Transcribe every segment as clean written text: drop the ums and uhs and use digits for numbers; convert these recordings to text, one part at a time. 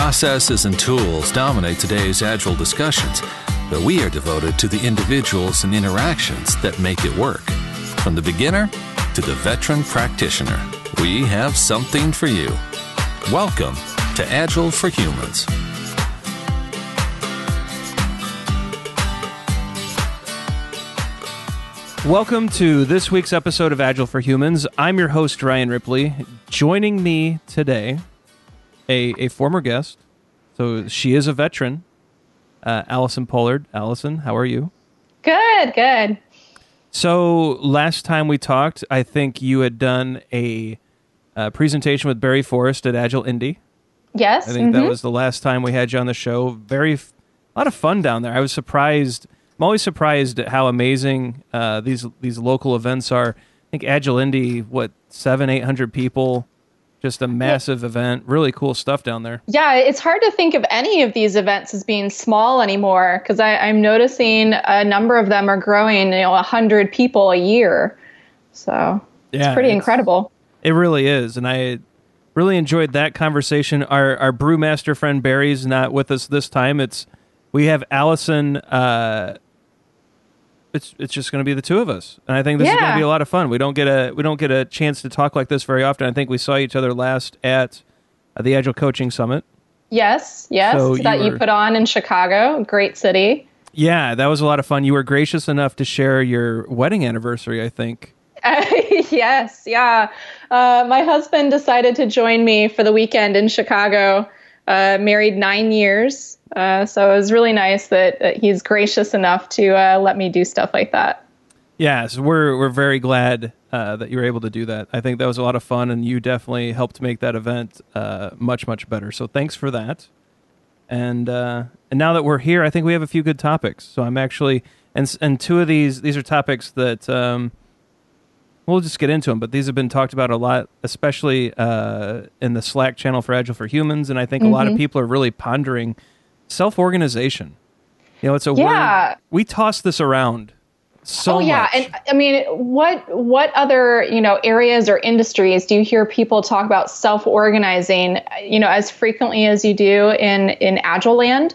processes and tools dominate today's Agile discussions, but we are devoted to the individuals and interactions that make it work. From the beginner to the veteran practitioner, we have something for you. Welcome to Agile for Humans. Welcome to this week's episode of Agile for Humans. I'm your host, Ryan Ripley. Joining me today, a former guest. So she is a veteran, Allison Pollard. Allison, how are you? Good. So last time we talked, I think you had done a presentation with Barry Forrest at Agile Indy. Yes. I think that was the last time we had you on the show. A lot of fun down there. I was surprised. I'm always surprised at how amazing these local events are. I think Agile Indy, 700-800 people, just a massive event. Really cool stuff down there. Yeah, it's hard to think of any of these events as being small anymore because I'm noticing a number of them are growing, 100 people a year. So it's pretty incredible. It really is, and I really enjoyed that conversation. Our brewmaster friend Barry's not with us this time. We have Allison. It's just going to be the two of us, and I think this is going to be a lot of fun. We don't get a chance to talk like this very often. I think we saw each other last at the Agile Coaching Summit. Yes, so you put on in Chicago, great city. Yeah, that was a lot of fun. You were gracious enough to share your wedding anniversary, I think. Yes, yeah. My husband decided to join me for the weekend in Chicago. Married 9 years. So it was really nice that he's gracious enough to let me do stuff like that. Yeah, so we're very glad that you were able to do that. I think that was a lot of fun, and you definitely helped make that event much, much better. So thanks for that. And now that we're here, I think we have a few good topics. So I'm actually, and two of these are topics that we'll just get into them, but these have been talked about a lot, especially in the Slack channel for Agile for Humans, and I think a lot of people are really pondering self-organization. It's a word. We toss this around so much. And I mean, what other, areas or industries do you hear people talk about self-organizing, as frequently as you do in Agile land?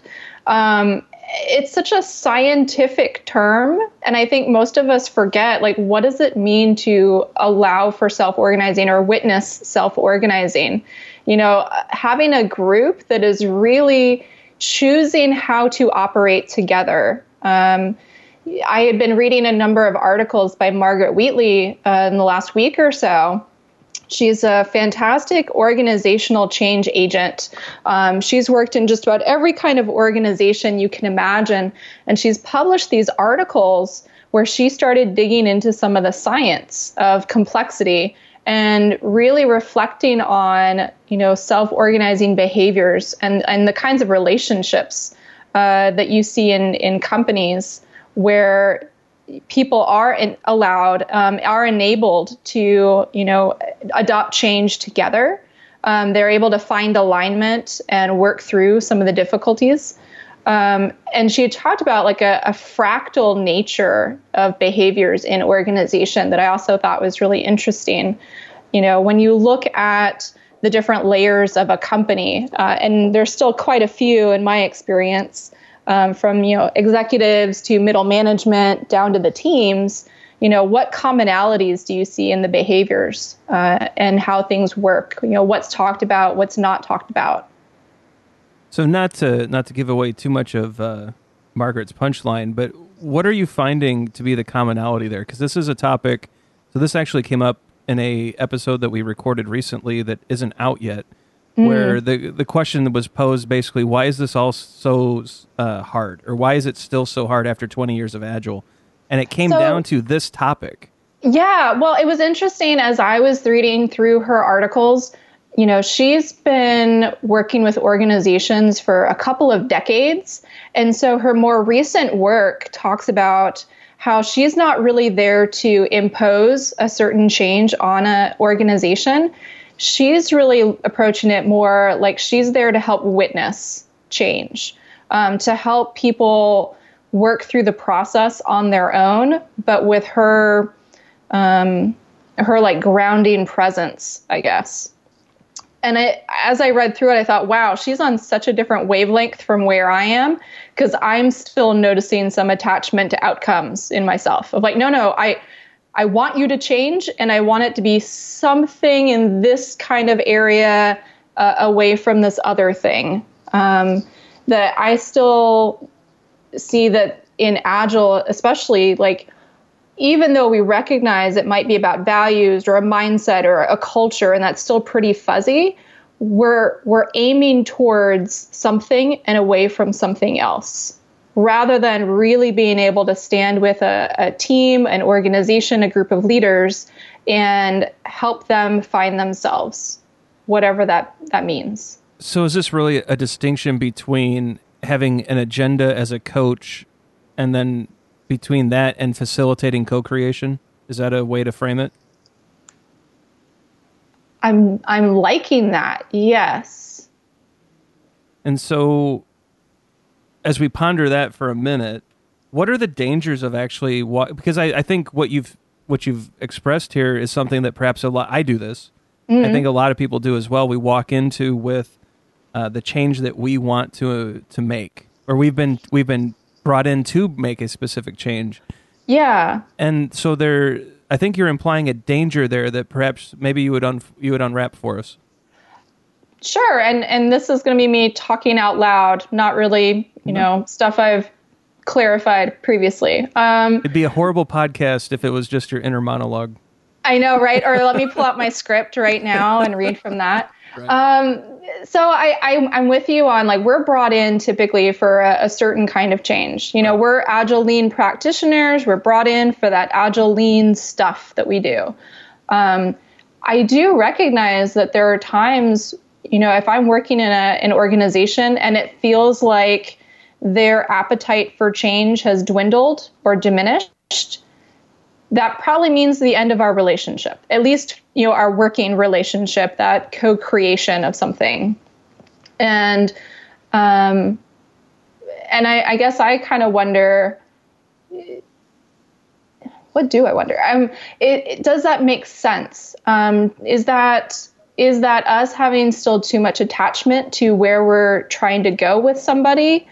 It's such a scientific term, and I think most of us forget, what does it mean to allow for self-organizing or witness self-organizing? Having a group that is really choosing how to operate together. I had been reading a number of articles by Margaret Wheatley in the last week or so. She's a fantastic organizational change agent. She's worked in just about every kind of organization you can imagine, and she's published these articles where she started digging into some of the science of complexity and really reflecting on, self-organizing behaviors and the kinds of relationships that you see in companies where people are are enabled to, adopt change together. They're able to find alignment and work through some of the difficulties. And she had talked about a fractal nature of behaviors in organization that I also thought was really interesting. When you look at the different layers of a company, and there's still quite a few in my experience, from executives to middle management down to the teams, what commonalities do you see in the behaviors and how things work? What's talked about, what's not talked about. So not to give away too much of Margaret's punchline, but what are you finding to be the commonality there? Because this is a topic. So this actually came up in a episode that we recorded recently that isn't out yet, where the question was posed basically, why is this all so hard? Or why is it still so hard after 20 years of Agile? And it came down to this topic. Yeah, well, it was interesting as I was reading through her articles. She's been working with organizations for a couple of decades. And so her more recent work talks about how she's not really there to impose a certain change on an organization. She's really approaching it more like she's there to help witness change, to help people work through the process on their own, but with her grounding presence, I guess. And as I read through it, I thought, wow, she's on such a different wavelength from where I am, because I'm still noticing some attachment to outcomes in myself of like, no, I want you to change, and I want it to be something in this kind of area away from this other thing. That I still see that in Agile, especially, like, even though we recognize it might be about values or a mindset or a culture, and that's still pretty fuzzy, we're aiming towards something and away from something else, rather than really being able to stand with a team, an organization, a group of leaders, and help them find themselves, whatever that means. So is this really a distinction between having an agenda as a coach and then between that and facilitating co-creation? Is that a way to frame it? I'm liking that. Yes. And so as we ponder that for a minute, what are the dangers of actually because I think what you've expressed here is something that perhaps I do this. Mm-hmm. I think a lot of people do as well. We walk into with the change that we want to make, or we've been brought in to make a specific change. Yeah. And so I think you're implying a danger there that perhaps maybe you would unwrap for us. Sure. And this is going to be me talking out loud, not really, stuff I've clarified previously. It'd be a horrible podcast if it was just your inner monologue. I know, right? Or let me pull out my script right now and read from that. Right. So I'm with you on, like, we're brought in typically for a certain kind of change. We're Agile Lean practitioners. We're brought in for that Agile Lean stuff that we do. I do recognize that there are times, if I'm working in an organization and it feels like their appetite for change has dwindled or diminished, that probably means the end of our relationship, at least, our working relationship, that co-creation of something. And I guess I kind of wonder, what do I wonder? Does that make sense? Is that us having still too much attachment to where we're trying to go with somebody?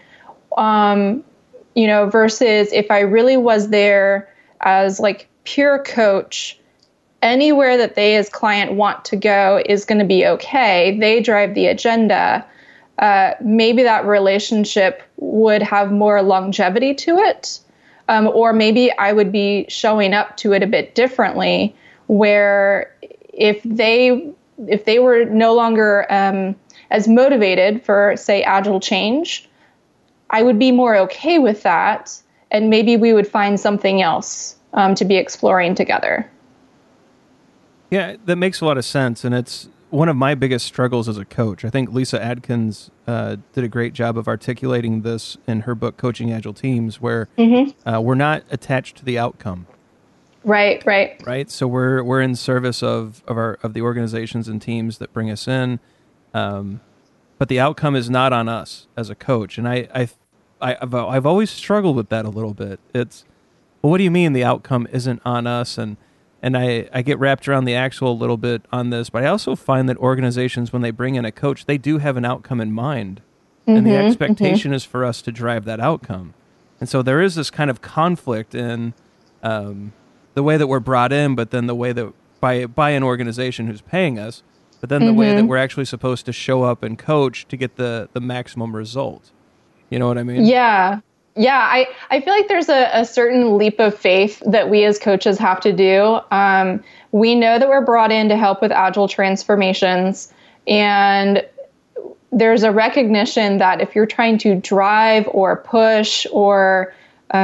Versus if I really was there as, like, pure coach, anywhere that they as client want to go is going to be okay. They drive the agenda. Maybe that relationship would have more longevity to it. Or maybe I would be showing up to it a bit differently, where if they were no longer as motivated for, say, Agile change, I would be more okay with that. And maybe we would find something else to be exploring together. Yeah, that makes a lot of sense. And it's one of my biggest struggles as a coach. I think Lisa Adkins did a great job of articulating this in her book, Coaching Agile Teams, where we're not attached to the outcome. Right. So we're in service of the organizations and teams that bring us in, but the outcome is not on us as a coach. And I've always struggled with that a little bit. It's, well, what do you mean the outcome isn't on us? And I get wrapped around the axle a little bit on this, but I also find that organizations, when they bring in a coach, they do have an outcome in mind. And the expectation is for us to drive that outcome. And so there is this kind of conflict in the way that we're brought in, but then the way that by an organization who's paying us, but then the way that we're actually supposed to show up and coach to get the maximum result. You know what I mean? Yeah. I feel like there's a certain leap of faith that we as coaches have to do. We know that we're brought in to help with Agile transformations, and there's a recognition that if you're trying to drive or push or,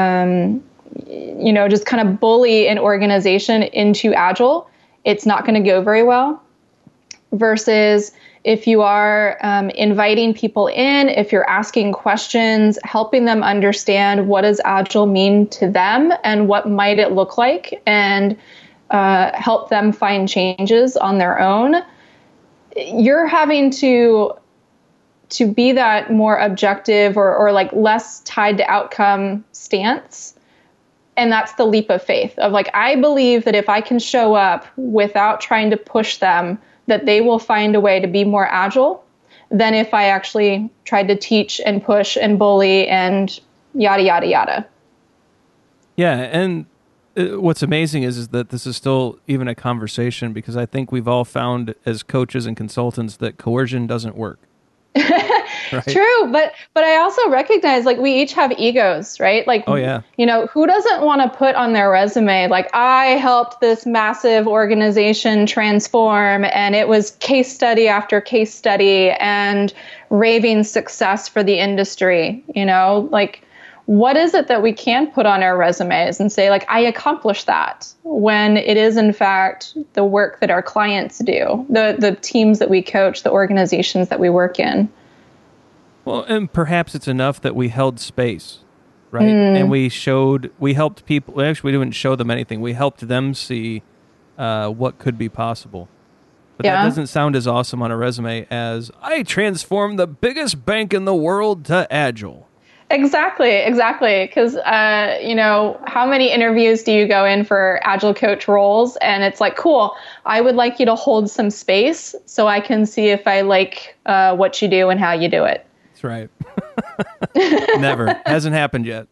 just kind of bully an organization into Agile, it's not going to go very well. Versus if you are inviting people in, if you're asking questions, helping them understand what does Agile mean to them and what might it look like, and help them find changes on their own, you're having to be that more objective or like less tied to outcome stance. And that's the leap of faith of, like, I believe that if I can show up without trying to push them that they will find a way to be more agile than if I actually tried to teach and push and bully and yada, yada, yada. Yeah, and what's amazing is that this is still even a conversation, because I think we've all found as coaches and consultants that coercion doesn't work. Right? True, but I also recognize, like, we each have egos, right? Like, oh yeah, who doesn't want to put on their resume, like, I helped this massive organization transform, and it was case study after case study and raving success for the industry, like, what is it that we can put on our resumes and say, like, I accomplished that, when it is, in fact, the work that our clients do, the teams that we coach, the organizations that we work in. Well, and perhaps it's enough that we held space, right? And we helped people. Actually, we didn't show them anything. We helped them see what could be possible. But that doesn't sound as awesome on a resume as, I transformed the biggest bank in the world to Agile. Exactly. Because, how many interviews do you go in for Agile coach roles? And it's like, cool, I would like you to hold some space so I can see if I like what you do and how you do it. That's right. Never. Hasn't happened yet.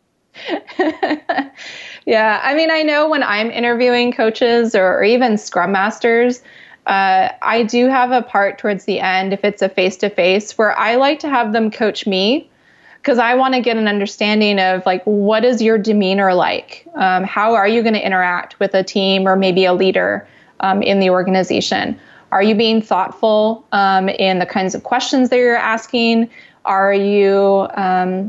Yeah. I mean, I know when I'm interviewing coaches or even Scrum Masters, I do have a part towards the end, if it's a face-to-face, where I like to have them coach me, because I want to get an understanding of, like, what is your demeanor like? How are you going to interact with a team or maybe a leader in the organization? Are you being thoughtful in the kinds of questions that you're asking? Are you, are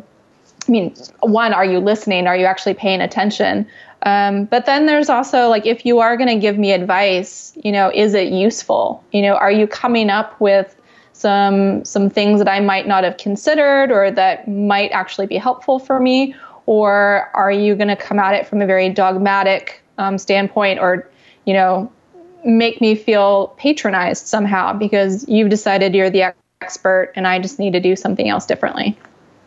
you listening? Are you actually paying attention? But then there's also, like, if you are going to give me advice, is it useful? Are you coming up with some things that I might not have considered or that might actually be helpful for me? Or are you going to come at it from a very dogmatic standpoint, or, make me feel patronized somehow because you've decided you're the expert and I just need to do something else differently?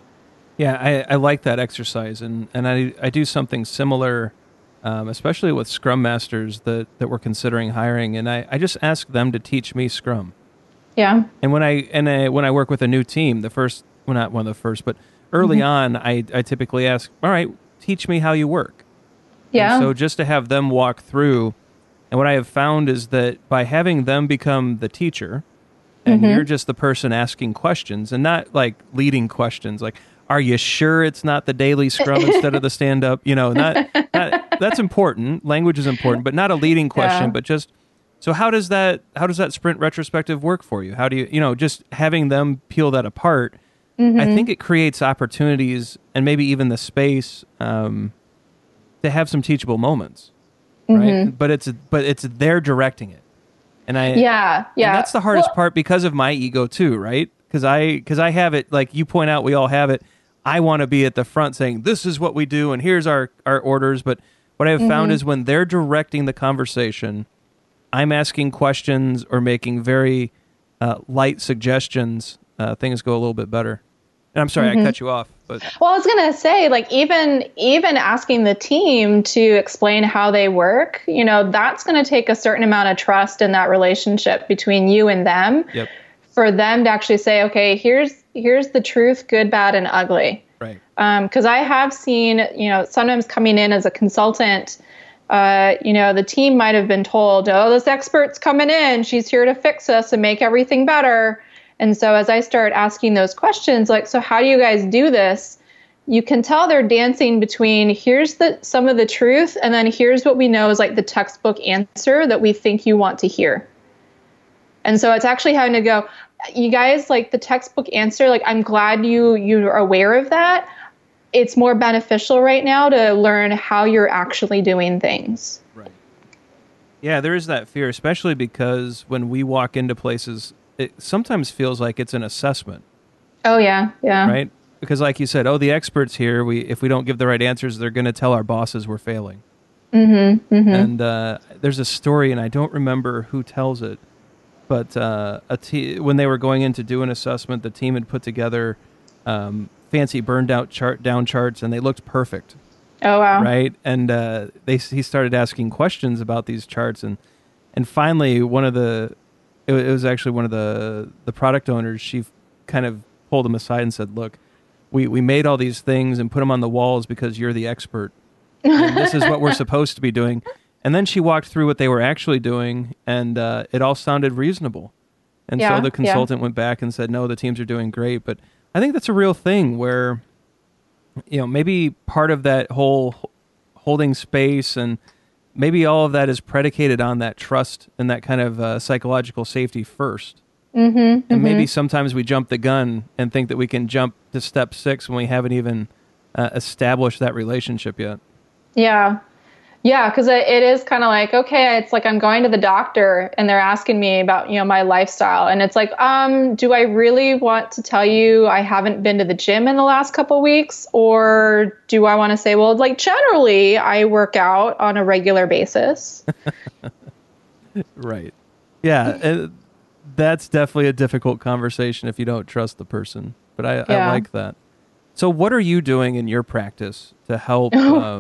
Yeah, I like that exercise, and I do something similar, especially with Scrum Masters that we're considering hiring, and I just ask them to teach me Scrum. Yeah. And when I work with a new team, not one of the first, but early on, I typically ask, all right, teach me how you work. Yeah. And so just to have them walk through, and what I have found is that by having them become the teacher, and you're just the person asking questions, and not like leading questions, like, are you sure it's not the daily Scrum instead of the stand-up? Not that's important. Language is important, but not a leading question, but just, so how does that sprint retrospective work for you? How do you, just having them peel that apart, I think it creates opportunities and maybe even the space to have some teachable moments, right? But it's they're directing it. And and that's the hardest part because of my ego too, right? Because I have it, like you point out, we all have it. I want to be at the front saying, this is what we do, and here's our orders. But what I have found is when they're directing the conversation, I'm asking questions or making very light suggestions, things go a little bit better. And I'm sorry, I cut you off. But well, I was going to say, like, even asking the team to explain how they work, that's going to take a certain amount of trust in that relationship between you and them. Yep. For them to actually say, okay, here's the truth, good, bad, and ugly. Right. Because I have seen, sometimes coming in as a consultant, the team might have been told, oh, this expert's coming in, she's here to fix us and make everything better. And so as I start asking those questions, like, so how do you guys do this? You can tell they're dancing between here's some of the truth, and then here's what we know is like the textbook answer that we think you want to hear. And so it's actually having to go, you guys, like, the textbook answer, like, I'm glad you're aware of that. It's more beneficial right now to learn how you're actually doing things. Right. Yeah, there is that fear, especially because when we walk into places, it sometimes feels like it's an assessment. Oh, yeah. Right? Because like you said, the expert's here. If we don't give the right answers, they're going to tell our bosses we're failing. And there's a story, and I don't remember who tells it, but when they were going in to do an assessment, the team had put together fancy burned out down charts, and they looked perfect. Oh, wow. Right? And he started asking questions about these charts, and finally it was actually one of the product owners. She kind of pulled him aside and said, "Look, we made all these things and put them on the walls because you're the expert. And this is what we're supposed to be doing." And then she walked through what they were actually doing, and it all sounded reasonable. And so the consultant went back and said, "No, the teams are doing great." But I think that's a real thing where, maybe part of that whole holding space and maybe all of that is predicated on that trust and that kind of psychological safety first. And maybe sometimes we jump the gun and think that we can jump to step 6 when we haven't even established that relationship yet. Yeah. Yeah, because it is kind of like, okay, it's like I'm going to the doctor and they're asking me about, my lifestyle. And it's like, do I really want to tell you I haven't been to the gym in the last couple of weeks? Or do I want to say, well, like generally I work out on a regular basis? Right. Yeah. That's definitely a difficult conversation if you don't trust the person. But I like that. So what are you doing in your practice to help...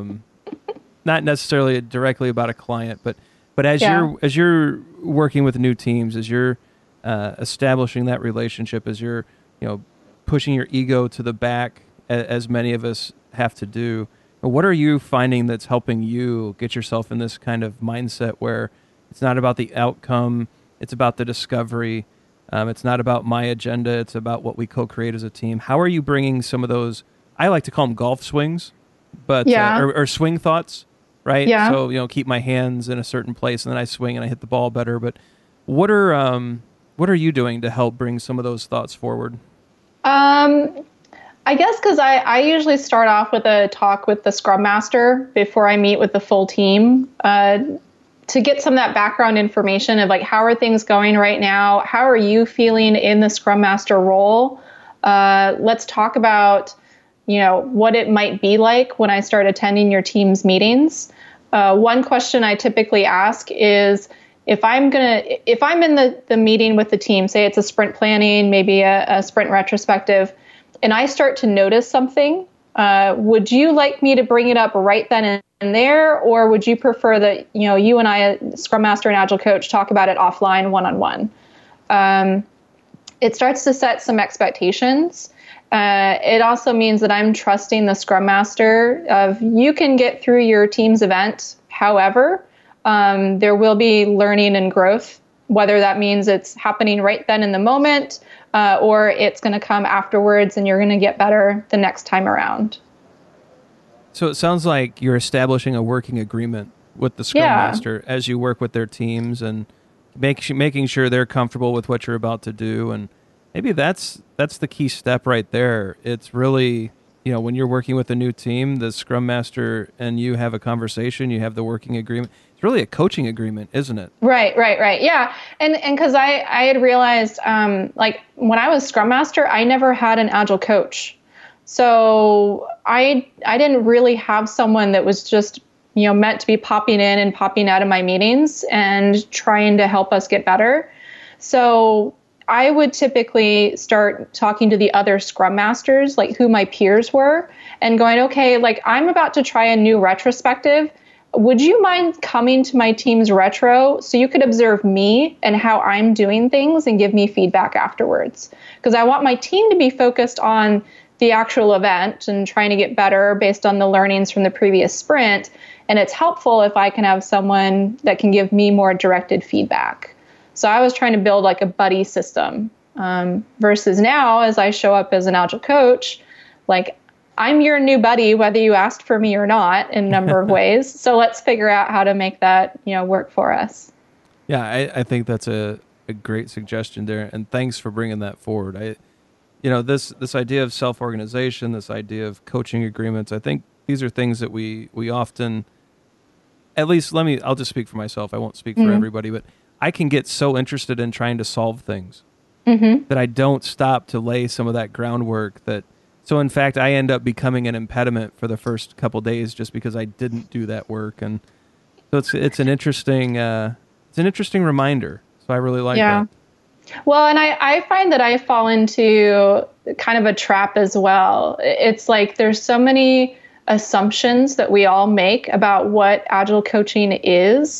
not necessarily directly about a client, but as you're working with new teams, as you're establishing that relationship, as you're pushing your ego to the back, as many of us have to do, what are you finding that's helping you get yourself in this kind of mindset where it's not about the outcome, it's about the discovery, it's not about my agenda, it's about what we co-create as a team? How are you bringing some of those, I like to call them golf swings, but or swing thoughts? Right. Yeah. So, keep my hands in a certain place and then I swing and I hit the ball better. But what are you doing to help bring some of those thoughts forward? I guess because I usually start off with a talk with the Scrum Master before I meet with the full team to get some of that background information of like, how are things going right now? How are you feeling in the Scrum Master role? Let's talk about what it might be like when I start attending your team's meetings. One question I typically ask is if I'm in the meeting with the team, say it's a sprint planning, maybe a sprint retrospective, and I start to notice something, would you like me to bring it up right then and there, or would you prefer that you and I, Scrum Master and Agile Coach, talk about it offline, one-on-one? It starts to set some expectations. It also means that I'm trusting the Scrum Master of you can get through your team's event. However, there will be learning and growth, whether that means it's happening right then in the moment or it's going to come afterwards and you're going to get better the next time around. So it sounds like you're establishing a working agreement with the Scrum Master as you work with their teams and making sure they're comfortable with what you're about to do. And maybe that's the key step right there. It's really, when you're working with a new team, the Scrum Master and you have a conversation, you have the working agreement. It's really a coaching agreement, isn't it? Right. Yeah. And because I had realized, like when I was Scrum Master, I never had an Agile coach. So I didn't really have someone that was just, meant to be popping in and popping out of my meetings and trying to help us get better. So I would typically start talking to the other Scrum Masters, like who my peers were, and going, okay, like I'm about to try a new retrospective. Would you mind coming to my team's retro so you could observe me and how I'm doing things and give me feedback afterwards? Because I want my team to be focused on the actual event and trying to get better based on the learnings from the previous sprint. And it's helpful if I can have someone that can give me more directed feedback. So I was trying to build like a buddy system versus now as I show up as an Agile coach, like I'm your new buddy, whether you asked for me or not in a number of ways. So let's figure out how to make that, work for us. Yeah, I think that's a great suggestion there. And thanks for bringing that forward. This idea of self-organization, this idea of coaching agreements, I think these are things that we often, at least I'll just speak for myself. I won't speak for everybody, but I can get so interested in trying to solve things that I don't stop to lay some of that groundwork so in fact, I end up becoming an impediment for the first couple days just because I didn't do that work. And so it's an interesting reminder. So I really like that. Well, and I find that I fall into kind of a trap as well. It's like there's so many assumptions that we all make about what Agile coaching is.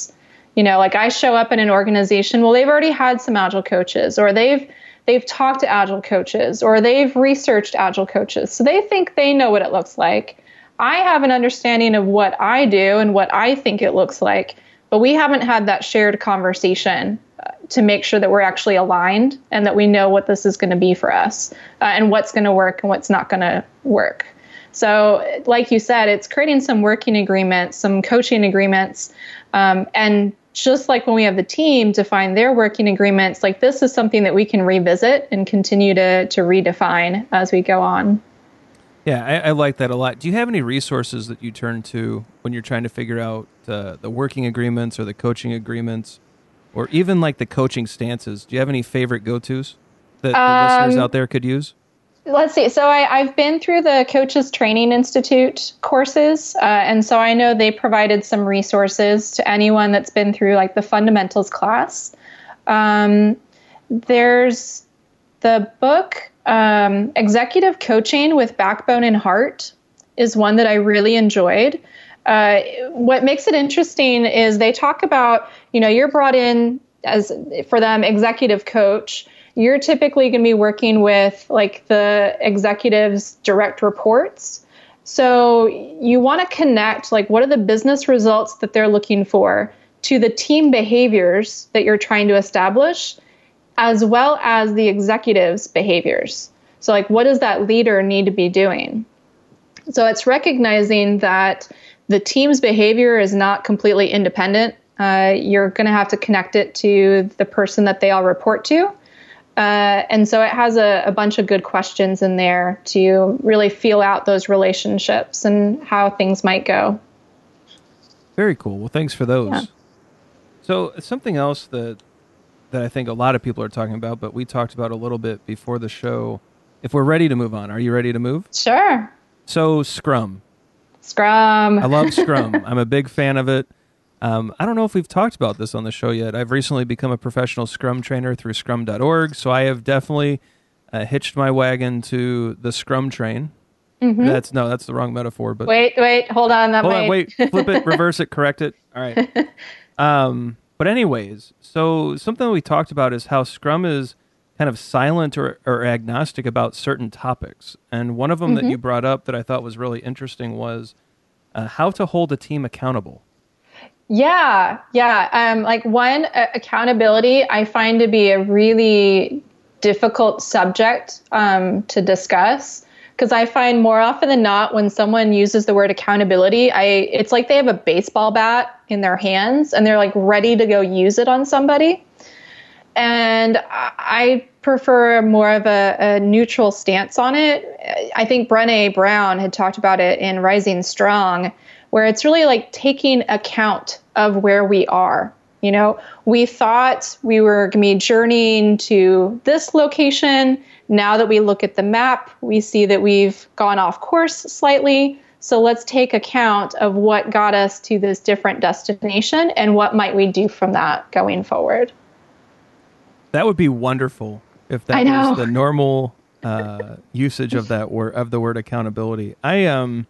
Like I show up in an organization, well, they've already had some Agile coaches, or they've talked to Agile coaches, or they've researched Agile coaches. So they think they know what it looks like. I have an understanding of what I do and what I think it looks like, but we haven't had that shared conversation to make sure that we're actually aligned and that we know what this is going to be for us and what's going to work and what's not going to work. So like you said, it's creating some working agreements, some coaching agreements, and just like when we have the team define their working agreements, like this is something that we can revisit and continue to redefine as we go on. Yeah, I like that a lot. Do you have any resources that you turn to when you're trying to figure out the working agreements or the coaching agreements, or even like the coaching stances? Do you have any favorite go-tos that the listeners out there could use? Let's see. So I've been through the Coaches Training Institute courses, and so I know they provided some resources to anyone that's been through like the fundamentals class. There's the book Executive Coaching with Backbone and Heart is one that I really enjoyed. What makes it interesting is they talk about, you're brought in as, for them, executive coach. You're typically going to be working with like the executive's direct reports. So you want to connect like what are the business results that they're looking for to the team behaviors that you're trying to establish, as well as the executive's behaviors. So like what does that leader need to be doing? So it's recognizing that the team's behavior is not completely independent. You're going to have to connect it to the person that they all report to. And so it has a bunch of good questions in there to really feel out those relationships and how things might go. Very cool. Well, thanks for those. Yeah. So something else that I think a lot of people are talking about, but we talked about a little bit before the show. If we're ready to move on, are you ready to move? Sure. So Scrum. Scrum. I love Scrum. I'm a big fan of it. I don't know if we've talked about this on the show yet. I've recently become a professional Scrum trainer through scrum.org, so I have definitely hitched my wagon to the Scrum train. Mm-hmm. That's the wrong metaphor. But wait, hold on. Wait, flip it, reverse it, correct it. All right. But anyways, so something we talked about is how Scrum is kind of silent or agnostic about certain topics. And one of them that you brought up that I thought was really interesting was how to hold a team accountable. Yeah. Like one, accountability I find to be a really difficult subject to discuss, because I find more often than not when someone uses the word accountability, it's like they have a baseball bat in their hands and they're like ready to go use it on somebody. And I prefer more of a neutral stance on it. I think Brené Brown had talked about it in Rising Strong, where it's really like taking account of where we are. We thought we were going to be journeying to this location. Now that we look at the map, we see that we've gone off course slightly. So let's take account of what got us to this different destination and what might we do from that going forward. That would be wonderful if that was the normal usage of that word, of the word accountability. I'm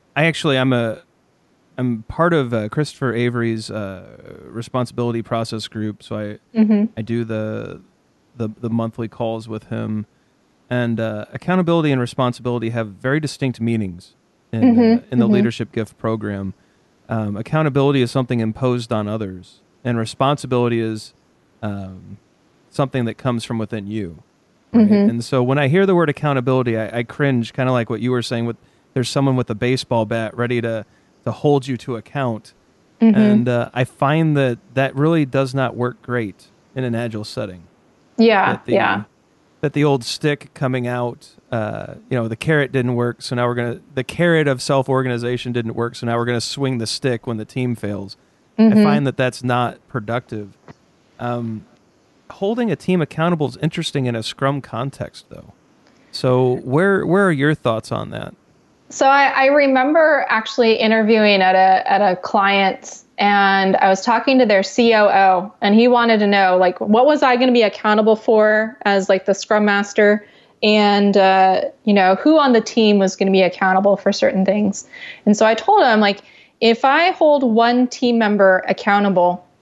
part of Christopher Avery's responsibility process group, so I do the monthly calls with him. And accountability and responsibility have very distinct meanings in the Leadership Gift program. Accountability is something imposed on others, and responsibility is something that comes from within you. Right? And so when I hear the word accountability, I cringe, kind of like what you were saying. There's someone with a baseball bat ready to hold you to account. And I find that really does not work great in an Agile setting. Yeah, That the old stick coming out, the carrot didn't work, so now the carrot of self-organization didn't work, so now we're going to swing the stick when the team fails. I find that that's not productive. Holding a team accountable is interesting in a Scrum context, though. So where are your thoughts on that? So I remember actually interviewing at a client, and I was talking to their COO, and he wanted to know, like, what was I going to be accountable for as like the Scrum Master, and who on the team was going to be accountable for certain things. And so I told him, like, if I hold one team member accountable,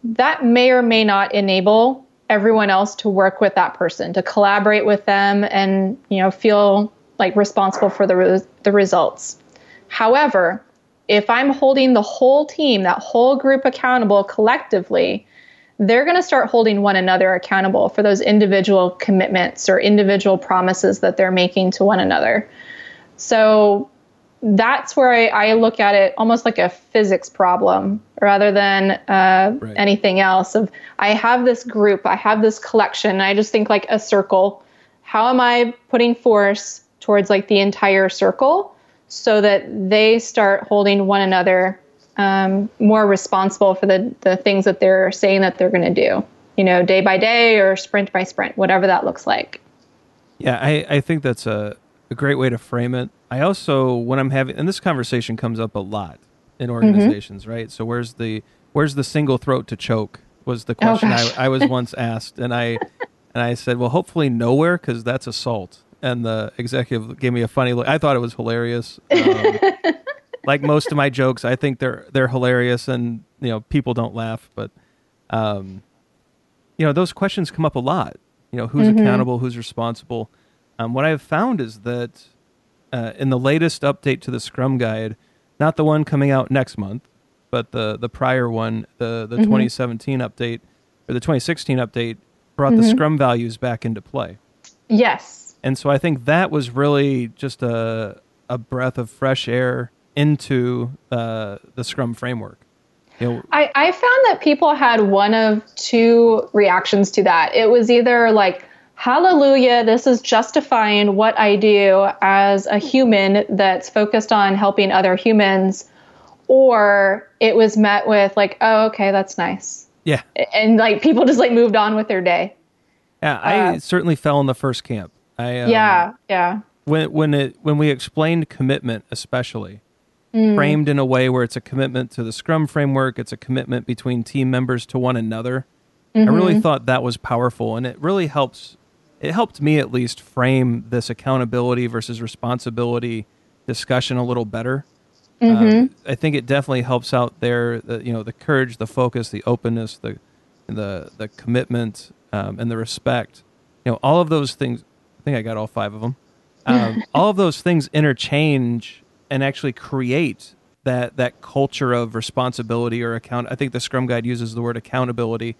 that may or may not enable everyone else to work with that person, to collaborate with them and, feel like responsible for the results. However, if I'm holding the whole team, that whole group accountable collectively, they're going to start holding one another accountable for those individual commitments or individual promises that they're making to one another. So that's where I look at it almost like a physics problem rather than anything else. Of I have this group, I have this collection, and I just think like a circle. How am I putting force towards like the entire circle so that they start holding one another more responsible for the things that they're saying that they're going to do, day by day or sprint by sprint, whatever that looks like. Yeah, I think that's a great way to frame it. I also, when I'm having, and this conversation comes up a lot in organizations, right? So where's the single throat to choke was the question I was once asked. And I said, well, hopefully nowhere, because that's assault. And the executive gave me a funny look. I thought it was hilarious. Like most of my jokes, I think they're hilarious, and people don't laugh. But those questions come up a lot. Who's accountable, who's responsible. What I've found is that in the latest update to the Scrum Guide, not the one coming out next month, but the prior one, the 2017 update or the 2016 update brought the Scrum values back into play. Yes. And so I think that was really just a breath of fresh air into the Scrum framework. I found that people had one of two reactions to that. It was either like, hallelujah, this is justifying what I do as a human that's focused on helping other humans, or it was met with like, oh, okay, that's nice. Yeah. And like people just like moved on with their day. Yeah, I certainly fell in the first camp. Yeah. When we explained commitment, especially framed in a way where it's a commitment to the Scrum framework, it's a commitment between team members to one another. I really thought that was powerful, and it really helps. It helped me at least frame this accountability versus responsibility discussion a little better. I think it definitely helps out there. The courage, the focus, the openness, the commitment, and the respect. All of those things. I think I got all 5 of them. All of those things interchange and actually create that culture of responsibility or account. I think the Scrum Guide uses the word accountability.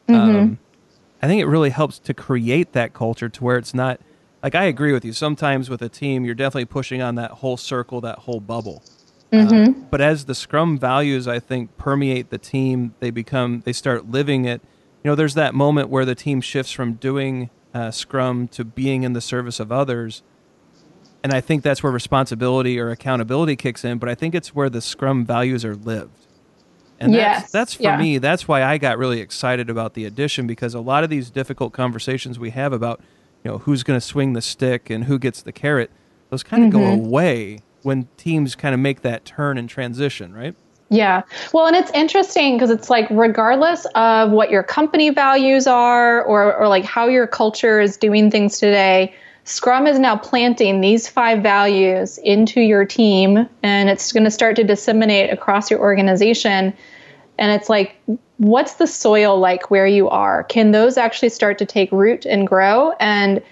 I think it really helps to create that culture to where it's not, like, I agree with you. Sometimes with a team, you're definitely pushing on that whole circle, that whole bubble. But as the Scrum values, I think, permeate the team, they start living it. There's that moment where the team shifts from doing Scrum to being in the service of others. And I think that's where responsibility or accountability kicks in, but I think it's where the Scrum values are lived. And that's for me, that's why I got really excited about the addition, because a lot of these difficult conversations we have about, who's going to swing the stick and who gets the carrot, those kind of go away when teams kind of make that turn and transition, right? Yeah. Well, and it's interesting because it's like, regardless of what your company values are or like how your culture is doing things today, Scrum is now planting these 5 values into your team, and it's going to start to disseminate across your organization. And it's like, what's the soil like where you are? Can those actually start to take root and grow? And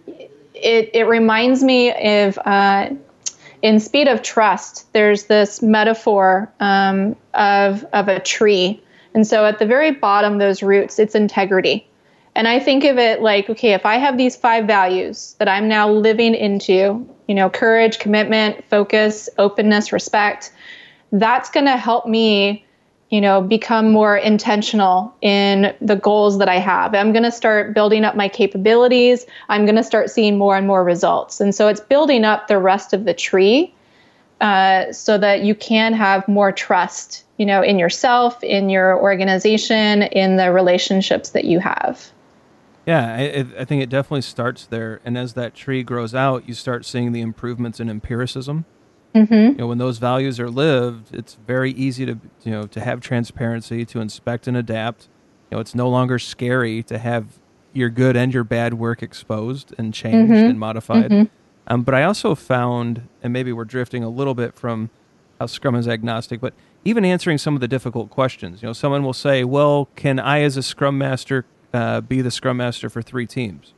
it reminds me of, in Speed of Trust, there's this metaphor of a tree. And so at the very bottom, those roots, it's integrity. And I think of it like, okay, if I have these 5 values that I'm now living into, courage, commitment, focus, openness, respect, that's going to help me, become more intentional in the goals that I have. I'm going to start building up my capabilities. I'm going to start seeing more and more results. And so it's building up the rest of the tree so that you can have more trust, in yourself, in your organization, in the relationships that you have. Yeah, I think it definitely starts there. And as that tree grows out, you start seeing the improvements in empiricism. When those values are lived, it's very easy to have transparency, to inspect and adapt. It's no longer scary to have your good and your bad work exposed and changed and modified. But I also found, and maybe we're drifting a little bit from how Scrum is agnostic, but even answering some of the difficult questions. Someone will say, well, can I as a Scrum Master be the Scrum Master for 3 teams?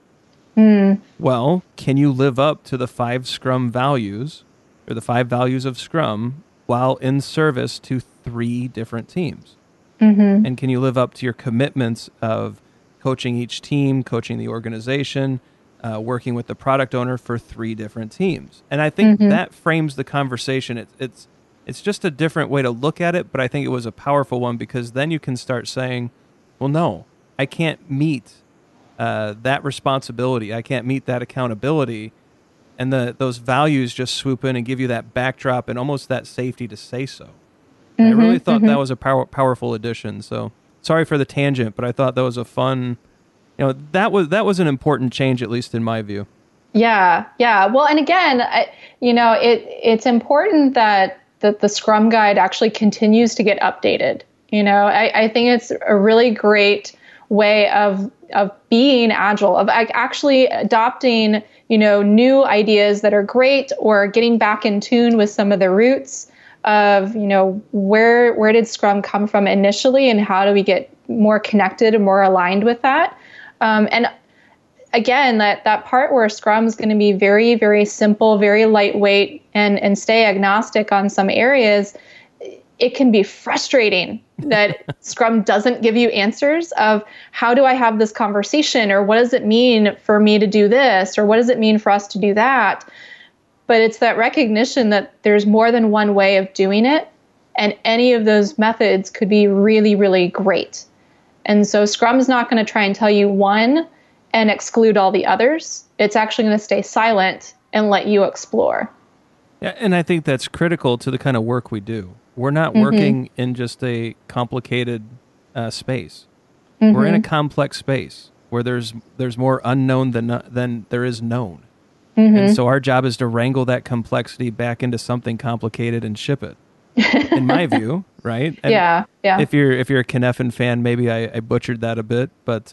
Well, can you live up to the 5 Scrum values, or the 5 values of Scrum, while in service to 3 different teams? And can you live up to your commitments of coaching each team, coaching the organization, working with the product owner for 3 different teams? And I think that frames the conversation. It's just a different way to look at it, but I think it was a powerful one, because then you can start saying, well, no, I can't meet that responsibility. I can't meet that accountability. And those values just swoop in and give you that backdrop and almost that safety to say so. I really thought that was a powerful addition. So sorry for the tangent, but I thought that was a fun, that was an important change, at least in my view. Yeah. Well, and again, it's important that the Scrum Guide actually continues to get updated. I think it's a really great way of being agile, of actually adopting, new ideas that are great, or getting back in tune with some of the roots of, where did Scrum come from initially, and how do we get more connected and more aligned with that? And again, that part where Scrum is going to be very, very simple, very lightweight, and stay agnostic on some areas, it can be frustrating that Scrum doesn't give you answers of how do I have this conversation, or what does it mean for me to do this, or what does it mean for us to do that? But it's that recognition that there's more than one way of doing it, and any of those methods could be really, really great. And so Scrum is not going to try and tell you one and exclude all the others. It's actually going to stay silent and let you explore. Yeah, and I think that's critical to the kind of work we do. We're not working in just a complicated space. We're in a complex space where there's more unknown than there is known. And so our job is to wrangle that complexity back into something complicated and ship it. In my view, right? And yeah. If you're a Cynefin fan, maybe I butchered that a bit, but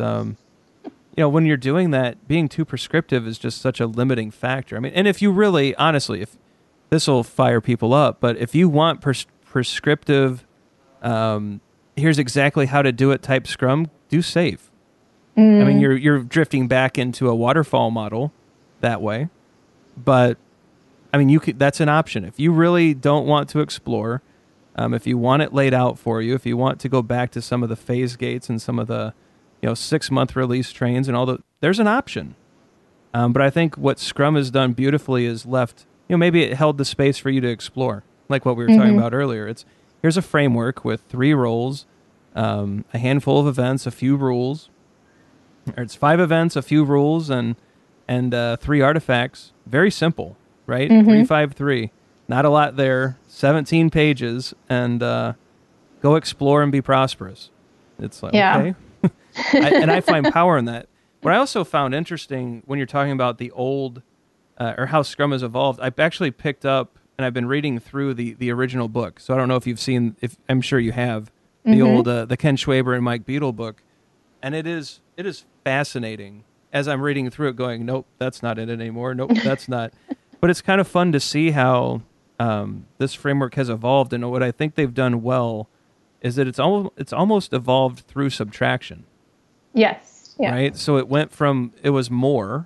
when you're doing that, being too prescriptive is just such a limiting factor. I mean, and if you really, honestly, if this will fire people up, but if you want prescriptive, here's exactly how to do it type Scrum, do SAFe. I mean, you're drifting back into a waterfall model that way, but I mean, that's an option. If you really don't want to explore, if you want it laid out for you, if you want to go back to some of the phase gates and some of the 6-month release trains and there's an option. But I think what Scrum has done beautifully is left, maybe it held the space for you to explore, like what we were talking about earlier. Here's a framework with 3 roles, a handful of events, a few rules. Or it's 5 events, a few rules, and 3 artifacts. Very simple, right? 3-5-3. Not a lot there. 17 pages, and go explore and be prosperous. It's like, okay. And I find power in that. What I also found interesting when you're talking about the old, or how Scrum has evolved, I've actually picked up, and I've been reading through the original book. So I don't know if you've seen, I'm sure you have, the old, the Ken Schwaber and Mike Beadle book. And it is fascinating as I'm reading through it going, nope, that's not it anymore. Nope, that's not. But it's kind of fun to see how this framework has evolved. And what I think they've done well is that it's almost evolved through subtraction. Yes. Yeah. Right? So it was more.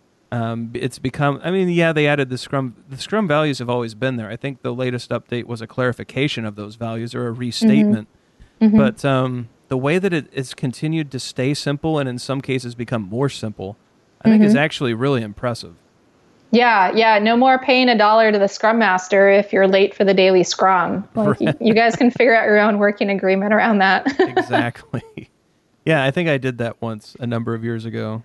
It's become, they added the Scrum values have always been there. I think the latest update was a clarification of those values or a restatement. But the way that it's continued to stay simple and in some cases become more simple, I think is actually really impressive. Yeah. No more paying $1 to the Scrum Master if you're late for the daily Scrum. Like you guys can figure out your own working agreement around that. Exactly. Yeah, I think I did that once a number of years ago.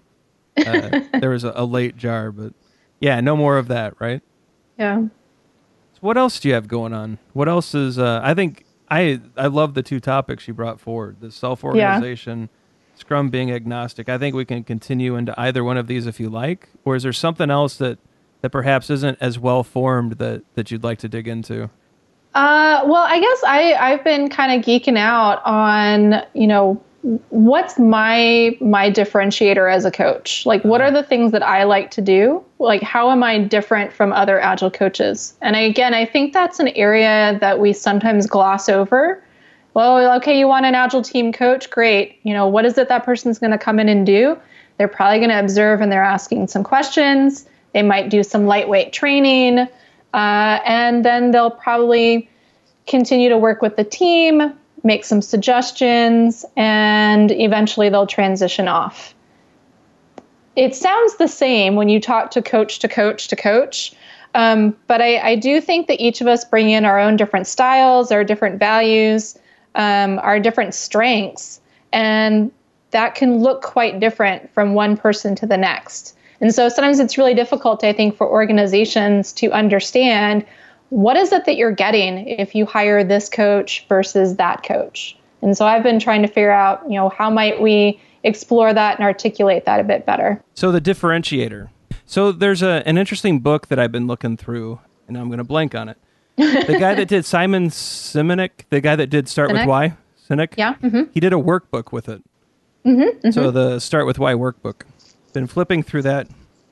There was a late jar, but yeah, no more of that, right? Yeah. So what else do you have going on? What else is, I think I love the 2 topics you brought forward, the self-organization, Scrum being agnostic. I think we can continue into either one of these if you like, or is there something else that perhaps isn't as well-formed that you'd like to dig into? Well, I guess I've been kind of geeking out on, what's my differentiator as a coach? Like, what are the things that I like to do? Like, how am I different from other Agile coaches? And I think that's an area that we sometimes gloss over. Well, okay, you want an Agile team coach? Great. What is it that person's going to come in and do? They're probably going to observe, and they're asking some questions. They might do some lightweight training, and then they'll probably continue to work with the team, make some suggestions, and eventually they'll transition off. It sounds the same when you talk to coach to coach to coach, but I do think that each of us bring in our own different styles, our different values, our different strengths, and that can look quite different from one person to the next. And so sometimes it's really difficult, I think, for organizations to understand what is it that you're getting if you hire this coach versus that coach. And so I've been trying to figure out, how might we explore that and articulate that a bit better. So the differentiator. So there's an interesting book that I've been looking through, and I'm going to blank on it. The guy that did Simon Sinek, the guy that did Start with Why, Sinek, yeah, mm-hmm. He did a workbook with it. Mm-hmm, mm-hmm. So the Start with Why workbook. Been flipping through that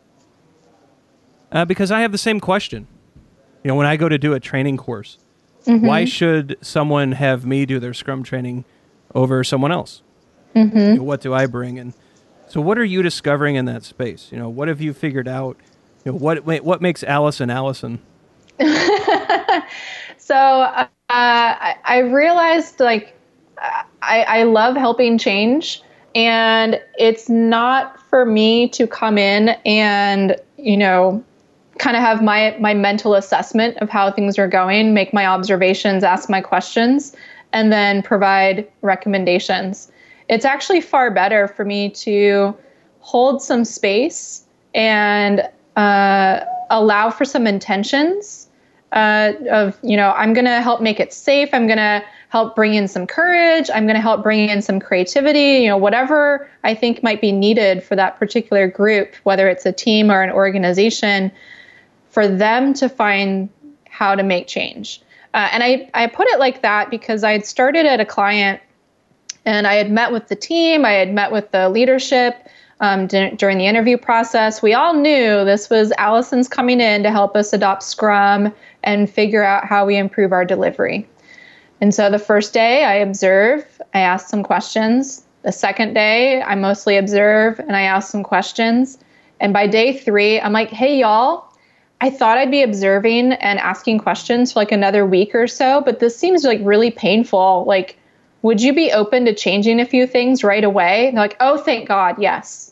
because I have the same question. When I go to do a training course, mm-hmm. why should someone have me do their Scrum training over someone else? Mm-hmm. What do I bring? And so what are you discovering in that space? What have you figured out? What makes Allison Allison? So I realized, I love helping change, and it's not for me to come in and, kind of have my mental assessment of how things are going, make my observations, ask my questions, and then provide recommendations. It's actually far better for me to hold some space and allow for some intentions of, I'm going to help make it safe. I'm going to help bring in some courage. I'm going to help bring in some creativity, whatever I think might be needed for that particular group, whether it's a team or an organization, for them to find how to make change. And I put it like that because I had started at a client and I had met with the team, I had met with the leadership during the interview process. We all knew this was Allison's coming in to help us adopt Scrum and figure out how we improve our delivery. And so the first day I observe, I ask some questions. The second day I mostly observe and I ask some questions. And by day 3, I'm like, hey, y'all, I thought I'd be observing and asking questions for another week or so, but this seems really painful. Would you be open to changing a few things right away? And they're like, oh, thank God, yes.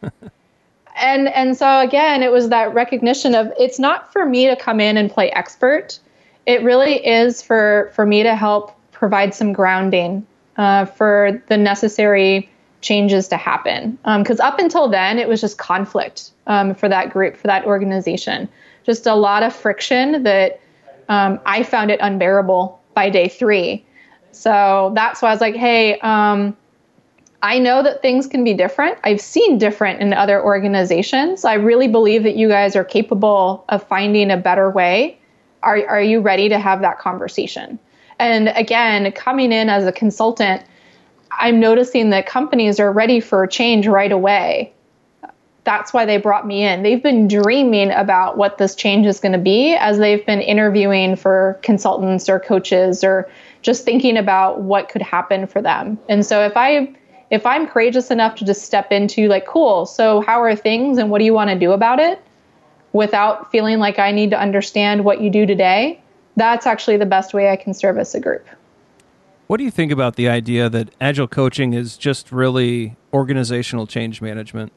And so again, it was that recognition of it's not for me to come in and play expert. It really is for me to help provide some grounding for the necessary changes to happen. Because up until then, it was just conflict for that group, for that organization. Just a lot of friction that I found it unbearable by day 3. So that's why I was like, hey, I know that things can be different. I've seen different in other organizations. I really believe that you guys are capable of finding a better way. Are you ready to have that conversation? And again, coming in as a consultant, I'm noticing that companies are ready for change right away. That's why they brought me in. They've been dreaming about what this change is going to be as they've been interviewing for consultants or coaches or just thinking about what could happen for them. And so if I'm courageous enough to just step into cool, so how are things and what do you want to do about it without feeling like I need to understand what you do today, that's actually the best way I can service a group. What do you think about the idea that Agile coaching is just really organizational change management?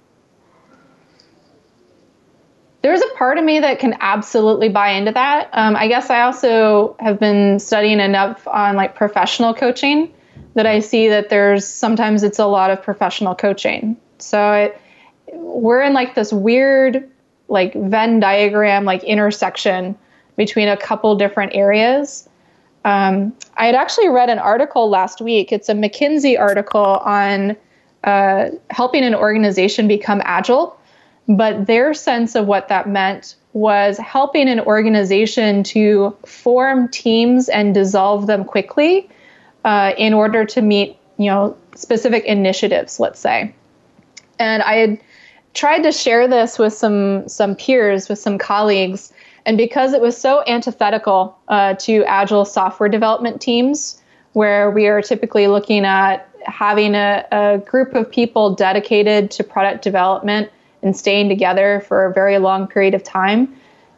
There's a part of me that can absolutely buy into that. I guess I also have been studying enough on professional coaching that I see that sometimes it's a lot of professional coaching. So we're in this weird Venn diagram, intersection between a couple different areas. I had actually read an article last week. It's a McKinsey article on helping an organization become agile. But their sense of what that meant was helping an organization to form teams and dissolve them quickly in order to meet specific initiatives, let's say. And I had tried to share this with some peers, with some colleagues, and because it was so antithetical to agile software development teams, where we are typically looking at having a group of people dedicated to product development and staying together for a very long period of time,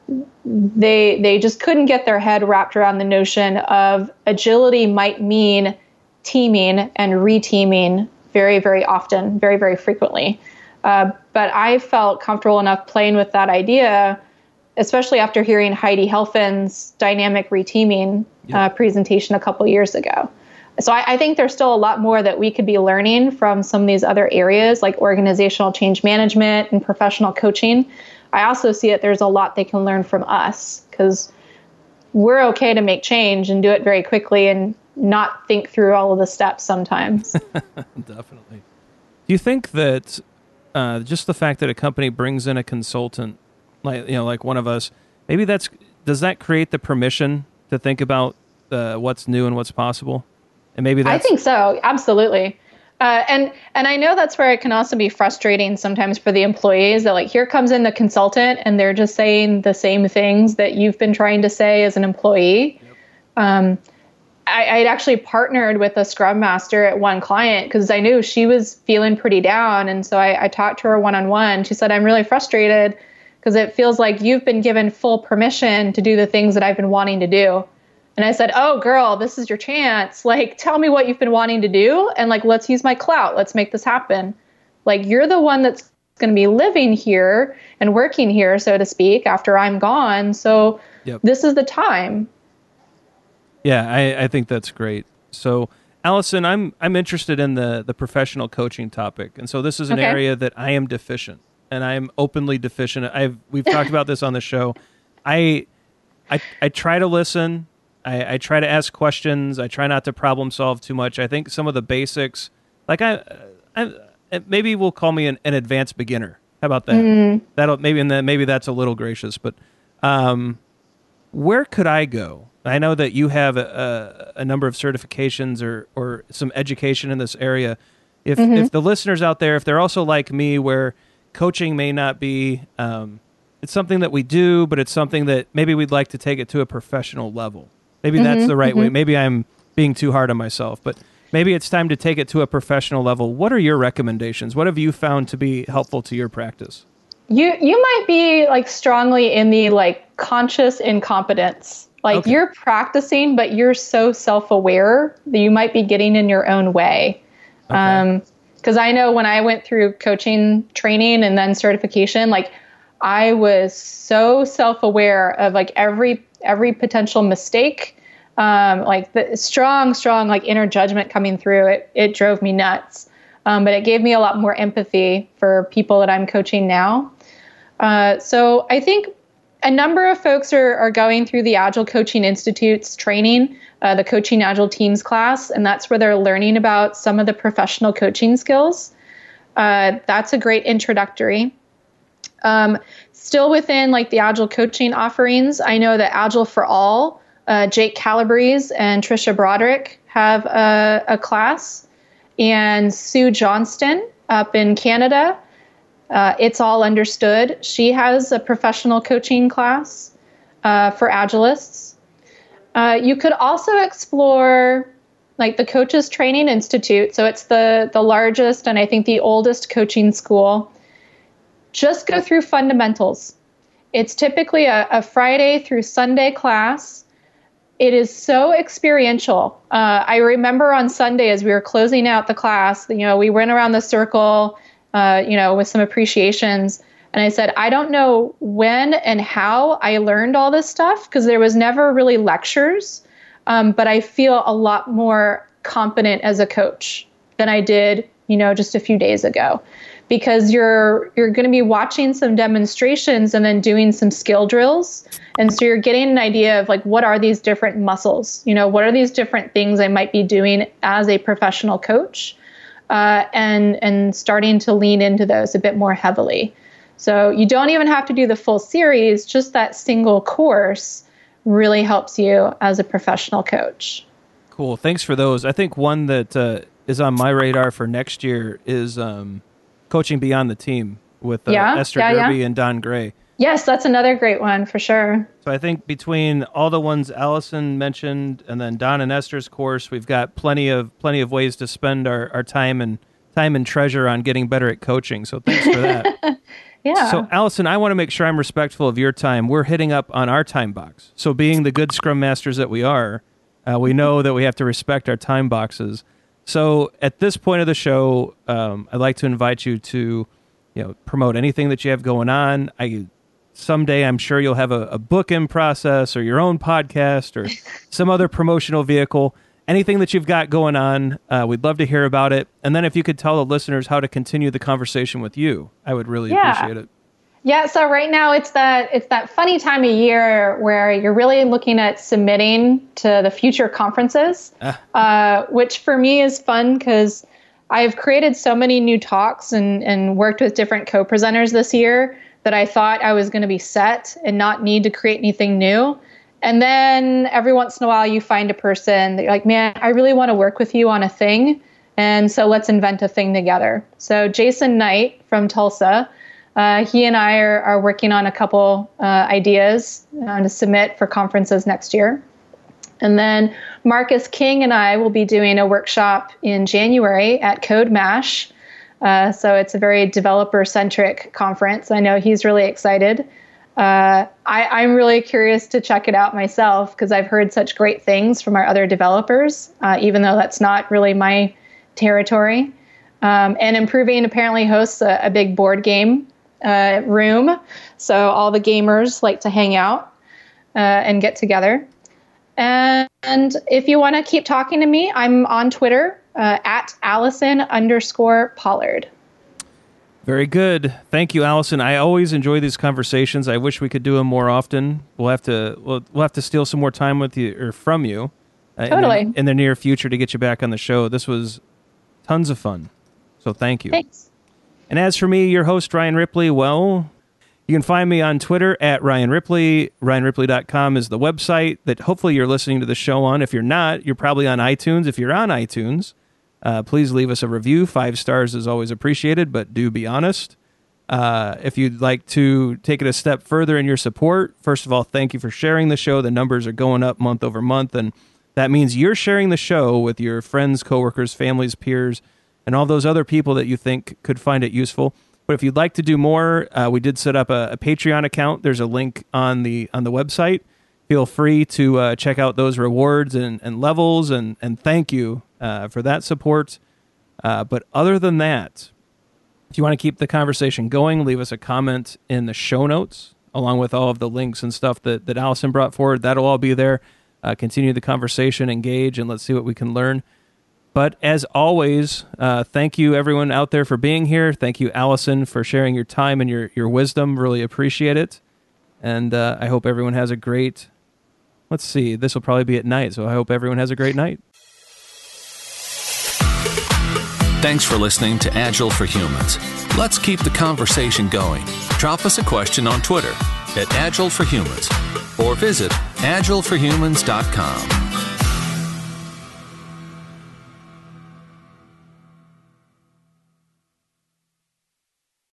they just couldn't get their head wrapped around the notion of agility might mean teaming and reteaming very, very often, very, very frequently. But I felt comfortable enough playing with that idea, especially after hearing Heidi Helfand's dynamic reteaming presentation a couple years ago. So I think there's still a lot more that we could be learning from some of these other areas like organizational change management and professional coaching. I also see that there's a lot they can learn from us because we're okay to make change and do it very quickly and not think through all of the steps sometimes. Definitely. Do you think that just the fact that a company brings in a consultant, like one of us, maybe does that create the permission to think about what's new and what's possible? And maybe I think so. Absolutely. And I know that's where it can also be frustrating sometimes for the employees that here comes in the consultant and they're just saying the same things that you've been trying to say as an employee. Yep. I'd actually partnered with a Scrum Master at one client because I knew she was feeling pretty down. And so I talked to her one-on-one. She said, I'm really frustrated because it feels like you've been given full permission to do the things that I've been wanting to do. And I said, oh, girl, this is your chance. Tell me what you've been wanting to do. And let's use my clout. Let's make this happen. You're the one that's going to be living here and working here, so to speak, after I'm gone. So This is the time. Yeah, I think that's great. So, Allison, I'm interested in the professional coaching topic. And so this is an area that I am deficient, and I am openly deficient. We've talked about this on the show. I try to listen. I try to ask questions. I try not to problem solve too much. I think some of the basics, maybe we'll call me an advanced beginner. How about that? Mm-hmm. Maybe that's a little gracious, but where could I go? I know that you have a number of certifications or some education in this area. If the listeners out there, if they're also like me, where coaching may not be, it's something that we do, but it's something that maybe we'd like to take it to a professional level. Maybe that's the right way. Maybe I'm being too hard on myself, but maybe it's time to take it to a professional level. What are your recommendations? What have you found to be helpful to your practice? You might be strongly in the conscious incompetence. You're practicing, but you're so self-aware that you might be getting in your own way. Okay. Because I know when I went through coaching training and then certification, I was so self-aware of every potential mistake, the strong inner judgment coming through. It drove me nuts. But it gave me a lot more empathy for people that I'm coaching now. So I think a number of folks are going through the Agile Coaching Institute's training, the Coaching Agile Teams class, and that's where they're learning about some of the professional coaching skills. That's a great introductory. Still within the Agile coaching offerings, I know that Agile for All, Jake Calabrese and Trisha Broderick have a class, and Sue Johnston up in Canada, It's All Understood. She has a professional coaching class for Agilists. You could also explore the Coaches Training Institute. So it's the largest and I think the oldest coaching school. Just go through fundamentals. It's typically a Friday through Sunday class. It is so experiential. I remember on Sunday as we were closing out the class, we went around the circle, with some appreciations. And I said, I don't know when and how I learned all this stuff because there was never really lectures. But I feel a lot more competent as a coach than I did, just a few days ago. Because you're going to be watching some demonstrations and then doing some skill drills. And so you're getting an idea of what are these different muscles? What are these different things I might be doing as a professional coach? And starting to lean into those a bit more heavily. So you don't even have to do the full series, just that single course really helps you as a professional coach. Cool. Thanks for those. I think one that is on my radar for next year is coaching Beyond the Team with Esther Derby and Don Gray. Yes, that's another great one for sure. So I think between all the ones Allison mentioned and then Don and Esther's course, we've got plenty of ways to spend our time and treasure on getting better at coaching. So thanks for that. Yeah. So Allison, I want to make sure I'm respectful of your time. We're hitting up on our time box. So being the good Scrum Masters that we are, we know that we have to respect our time boxes. So at this point of the show, I'd like to invite you to, promote anything that you have going on. Someday I'm sure you'll have a book in process or your own podcast or some other promotional vehicle. Anything that you've got going on, we'd love to hear about it. And then if you could tell the listeners how to continue the conversation with you, I would really appreciate it. Yeah, so right now it's that funny time of year where you're really looking at submitting to the future conferences, which for me is fun because I've created so many new talks and worked with different co-presenters this year that I thought I was going to be set and not need to create anything new. And then every once in a while you find a person that you're like, man, I really want to work with you on a thing. And so let's invent a thing together. So Jason Knight from Tulsa, he and I are working on a couple ideas to submit for conferences next year. And then Marcus King and I will be doing a workshop in January at Code Mash. So it's a very developer-centric conference. I know he's really excited. I'm really curious to check it out myself because I've heard such great things from our other developers, even though that's not really my territory. And Improving apparently hosts a big board game room. So all the gamers like to hang out and get together. And if you want to keep talking to me, I'm on Twitter at Allison_Pollard. Very good. Thank you, Allison. I always enjoy these conversations. I wish we could do them more often. We'll have to steal some more time with you or from you totally in the near future to get you back on the show. This was tons of fun. So thank you. Thanks. And as for me, your host, Ryan Ripley, well, you can find me on Twitter at Ryan Ripley. RyanRipley.com is the website that hopefully you're listening to the show on. If you're not, you're probably on iTunes. If you're on iTunes, please leave us a review. 5 stars is always appreciated, but do be honest. If you'd like to take it a step further in your support, first of all, thank you for sharing the show. The numbers are going up month over month, and that means you're sharing the show with your friends, coworkers, families, peers, and all those other people that you think could find it useful. But if you'd like to do more, we did set up a Patreon account. There's a link on the website. Feel free to check out those rewards and levels, and thank you for that support. But other than that, if you want to keep the conversation going, leave us a comment in the show notes, along with all of the links and stuff that Allison brought forward. That'll all be there. Continue the conversation, engage, and let's see what we can learn. But as always, thank you everyone out there for being here. Thank you, Allison, for sharing your time and your wisdom. Really appreciate it. And I hope everyone has a great, let's see, this will probably be at night, so I hope everyone has a great night. Thanks for listening to Agile for Humans. Let's keep the conversation going. Drop us a question on Twitter at Agile for Humans or visit agileforhumans.com.